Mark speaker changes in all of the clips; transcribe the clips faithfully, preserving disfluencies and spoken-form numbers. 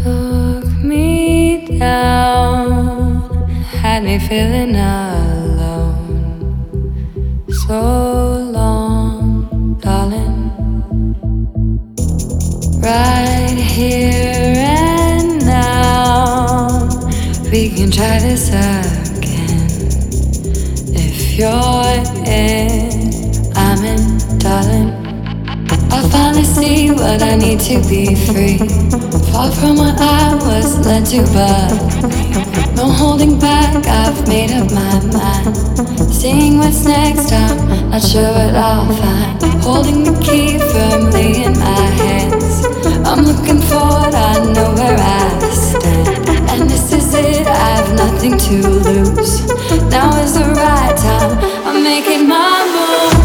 Speaker 1: Took me down, had me feeling alone. So long, darling. Right here and now, we can try this again. If you're in, I'm in, darling. I finally see what I need to be free. Far from what I was led to, but no holding back, I've made up my mind. Seeing what's next, I'm not sure what I'll find. Holding the key firmly in my hands, I'm looking forward, I know where I stand. And this is it, I have nothing to lose. Now is the right time, I'm making my move.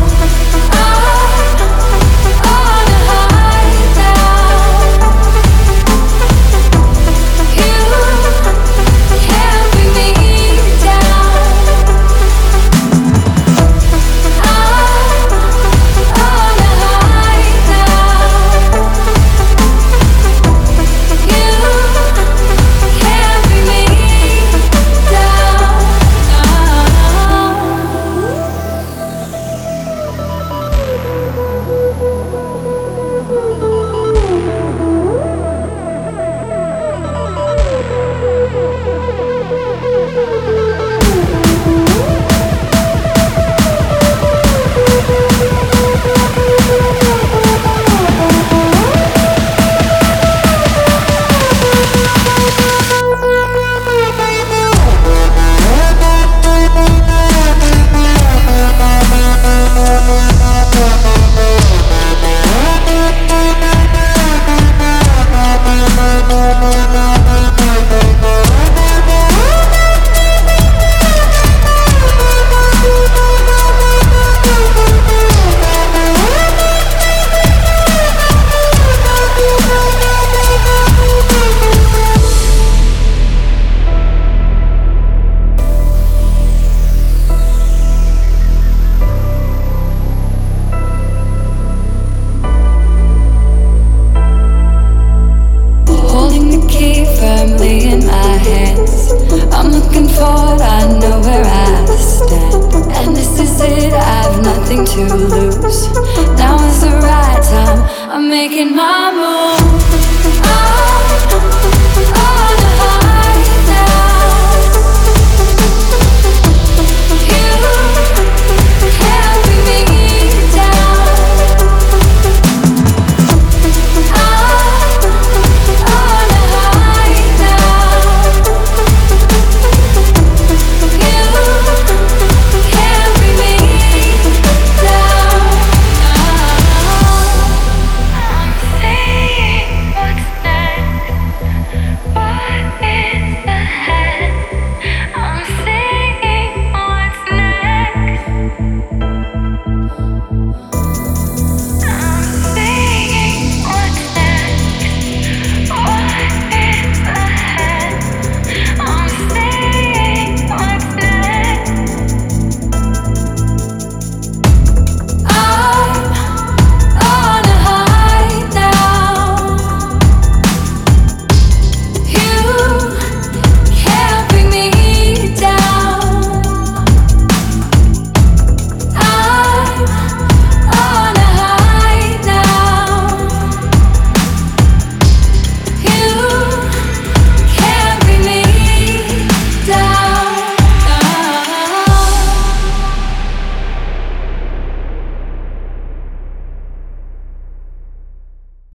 Speaker 1: To lose. Now is the right time, I'm making my move.